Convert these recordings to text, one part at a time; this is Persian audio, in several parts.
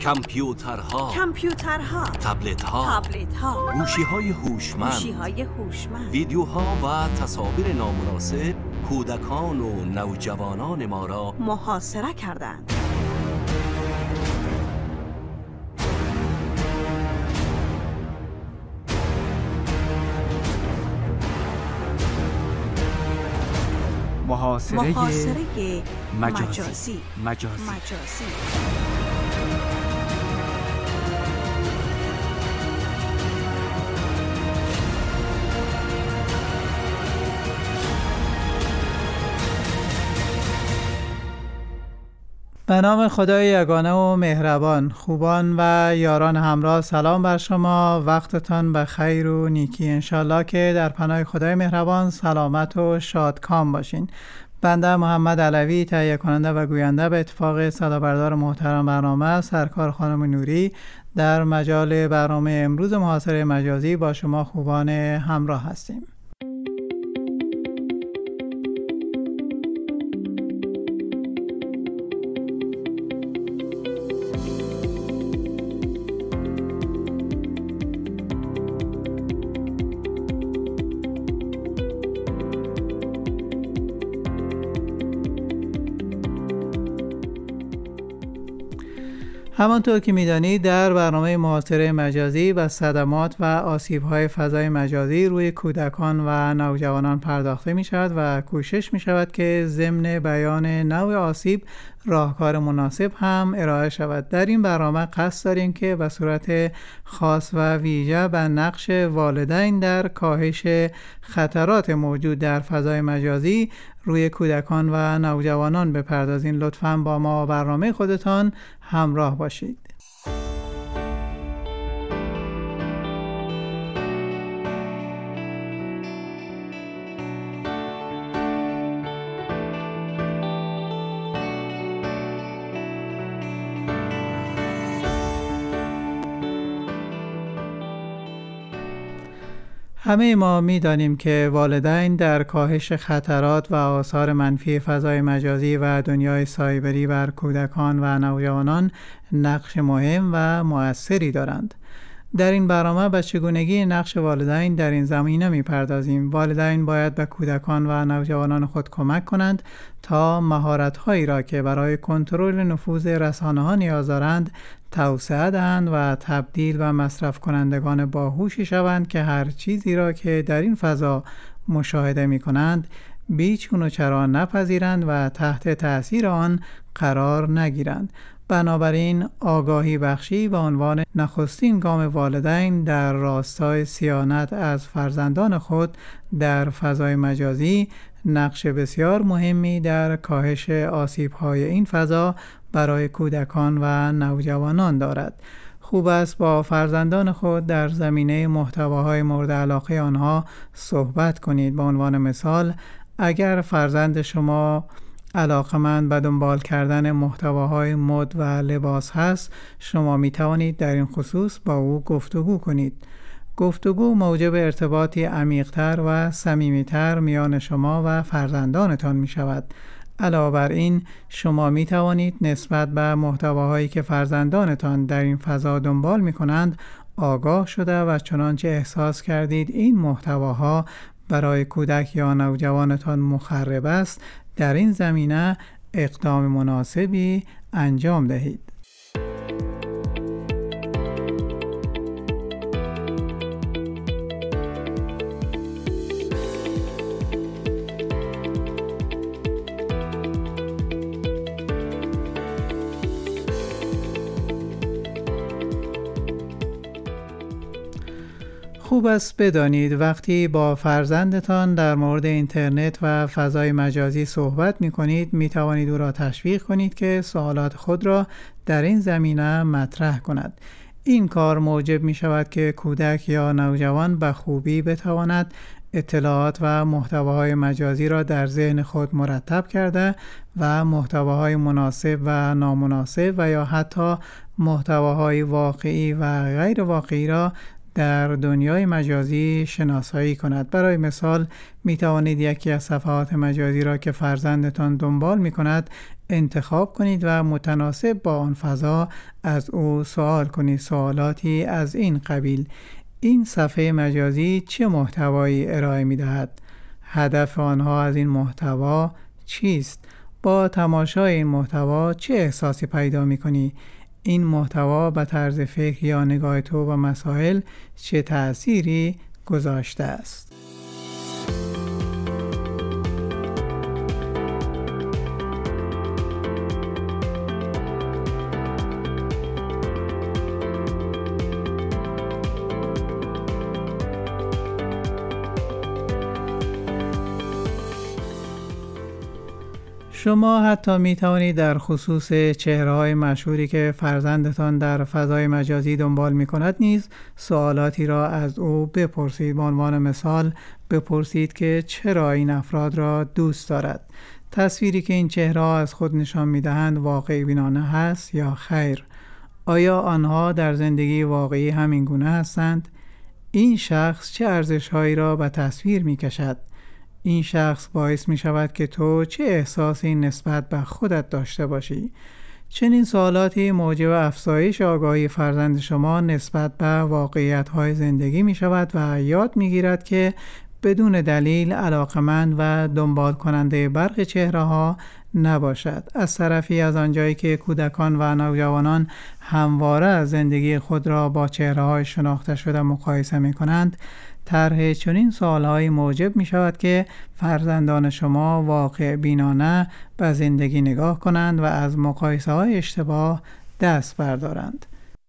کامپیوترها، تبلت‌ها، گوشی‌های هوشمند، ویدیوها و تصاویر نامناسب کودکان و نوجوانان ما را محاصره کردند. محاصره مجازی. به نام خدای یگانه و مهربان، خوبان و یاران همراه، سلام بر شما. وقتتان به خیر و نیکی. انشالله که در پناه خدای مهربان سلامت و شادکام باشین. بنده محمد علوی، تهیه کننده و گوینده، به اتفاق صدابردار محترم برنامه سرکار خانم نوری، در مجال برنامه امروز محاصره مجازی با شما خوبان همراه هستیم. همانطور که می‌دانید در برنامه محاصره مجازی و صدمات و آسیب‌های فضای مجازی روی کودکان و نوجوانان پرداخته می‌شود و کوشش می‌شود که ضمن بیان نوع آسیب راهکار مناسب هم ارائه شود. در این برنامه قصد داریم که به صورت خاص و ویژه به نقش والدین در کاهش خطرات موجود در فضای مجازی روی کودکان و نوجوانان بپردازیم. لطفاً با ما برنامه خودتان همراه باشید. همه ما می‌دانیم که والدین در کاهش خطرات و آثار منفی فضای مجازی و دنیای سایبری بر کودکان و نوجوانان نقش مهم و مؤثری دارند. در این برنامه به چگونگی نقش والدین در این زمینه می‌پردازیم. والدین باید به کودکان و نوجوانان خود کمک کنند تا مهارت‌هایی را که برای کنترل نفوذ رسانه‌ها نیاز دارند توسعه دهند و تبدیل و مصرف کنندگان باهوشی شوند که هر چیزی را که در این فضا مشاهده می کنند بیچون و چرا نپذیرند و تحت تأثیر آن قرار نگیرند. بنابراین آگاهی بخشی به عنوان نخستین گام والدین در راستای صیانت از فرزندان خود در فضای مجازی نقش بسیار مهمی در کاهش آسیب‌های این فضا برای کودکان و نوجوانان دارد. خوب است با فرزندان خود در زمینه محتواهای مورد علاقه آنها صحبت کنید. به عنوان مثال، اگر فرزند شما علاقمند به دنبال کردن محتواهای مد و لباس هست، شما می توانید در این خصوص با او گفتگو کنید. گفتگو موجب ارتباطی عمیق‌تر و صمیمی‌تر میان شما و فرزندانتان می شود. علاوه بر این، شما می توانید نسبت به محتواهایی که فرزندانتان در این فضا دنبال می کنند آگاه شده و چنانچه احساس کردید این محتواها برای کودک یا نوجوانتان مخرب است، در این زمینه اقدام مناسبی انجام دهید. خوب است بدانید وقتی با فرزندتان در مورد اینترنت و فضای مجازی صحبت می کنید می توانید او را تشویق کنید که سوالات خود را در این زمینه مطرح کند. این کار موجب می شود که کودک یا نوجوان به خوبی بتواند اطلاعات و محتواهای مجازی را در ذهن خود مرتب کرده و محتواهای مناسب و نامناسب و یا حتی محتواهای واقعی و غیر واقعی را در دنیای مجازی شناسایی کند. برای مثال می توانید یکی از صفحات مجازی را که فرزندتان دنبال می کند انتخاب کنید و متناسب با آن فضا از او سوال کنید. سوالاتی از این قبیل: این صفحه مجازی چه محتوایی ارائه می دهد؟ هدف آنها از این محتوا چیست؟ با تماشای این محتوا چه احساسی پیدا می کنی؟ این محتوا به طرز فکر یا نگاه تو و مسائل چه تأثیری گذاشته است؟ شما حتی می توانید در خصوص چهره‌های مشهوری که فرزندتان در فضای مجازی دنبال می کند نیز سوالاتی را از او بپرسید. به عنوان مثال بپرسید که چرا این افراد را دوست دارد؟ تصویری که این چهره‌ها از خود نشان می دهند واقعی بینانه هست یا خیر؟ آیا آنها در زندگی واقعی همین گونه هستند؟ این شخص چه ارزش‌هایی را به تصویر می کشد؟ این شخص باعث می شود که تو چه احساسی نسبت به خودت داشته باشی؟ چنین سوالاتی موجب افزایش آگاهی فرزند شما نسبت به واقعیت‌های زندگی می شود و یاد می گیرد که بدون دلیل علاقمند و دنبال کننده برخی چهره‌ها نباشد. از طرفی از آنجایی که کودکان و نوجوانان همواره زندگی خود را با چهره‌های شناخته شده مقایسه می کنند، طرح چنین سوال‌هایی موجب می شود که فرزندان شما واقع بینانه به زندگی نگاه کنند و از مقایسه‌های اشتباه دست بردارند.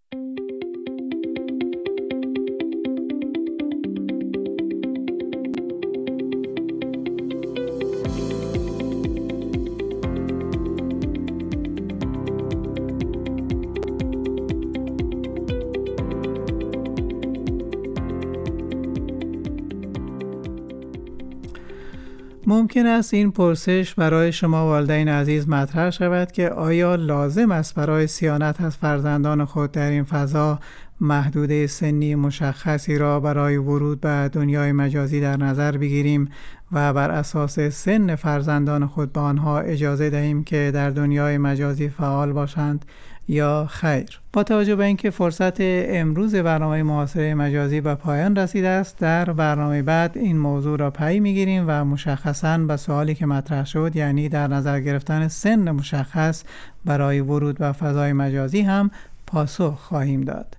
ممکن است این پرسش برای شما والدین عزیز مطرح شود که آیا لازم است برای صیانت از فرزندان خود در این فضا محدوده سنی مشخصی را برای ورود به دنیای مجازی در نظر بگیریم و بر اساس سن فرزندان خود به آنها اجازه دهیم که در دنیای مجازی فعال باشند یا خیر؟ با توجه به اینکه فرصت امروز برنامه محاصره مجازی به پایان رسیده است، در برنامه بعد این موضوع را پی میگیریم و مشخصاً به سوالی که مطرح شد، یعنی در نظر گرفتن سن مشخص برای ورود به فضای مجازی هم پاسخ خواهیم داد.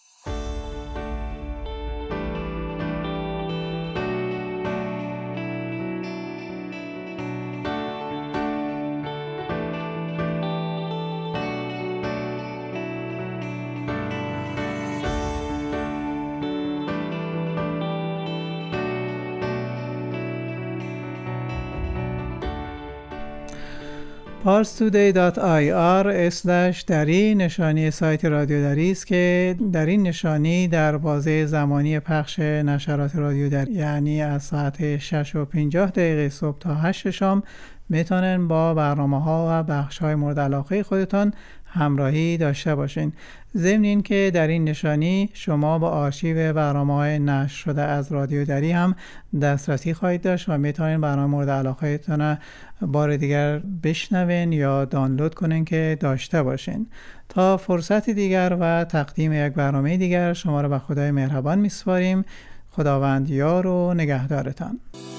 parstoday.ir/dari نشانی سایت رادیو دری است که در این نشانی در بازه زمانی پخش نشرات رادیو دری، یعنی از ساعت 6:50 صبح تا 8 شام، میتونن با برنامه‌ها و بخش‌های مورد علاقه خودتان همراهی داشته باشین. ضمن این که در این نشانی شما با آرشیو برنامه‌های نشر شده از رادیو دری هم دسترسی خواهید داشت و میتونین برنامه مورد علاقه‌تان بار دیگر بشنوین یا دانلود کنین که داشته باشین. تا فرصت دیگر و تقدیم یک برنامه دیگر، شما را به خدای مهربان میسپاریم. خداوند یار و نگهدارتان.